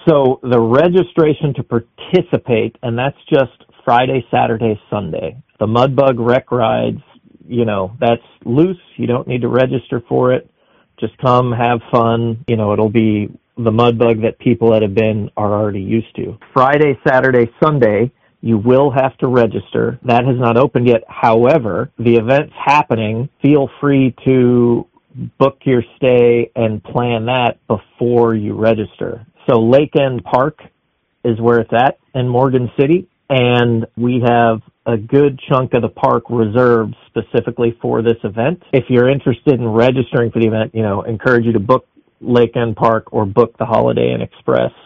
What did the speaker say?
So the registration to participate, and that's just Friday, Saturday, Sunday. The Mudbug Rec Rides, that's loose. You don't need to register for it. Just come, have fun. It'll be the Mudbug that people that have been are already used to. Friday, Saturday, Sunday, you will have to register. That has not opened yet. However, the event's happening. Feel free to book your stay and plan that before you register. So Lake End Park is where it's at in Morgan City, and we have a good chunk of the park reserved specifically for this event. If you're interested in registering for the event, encourage you to book Lake End Park or book the Holiday Inn Express.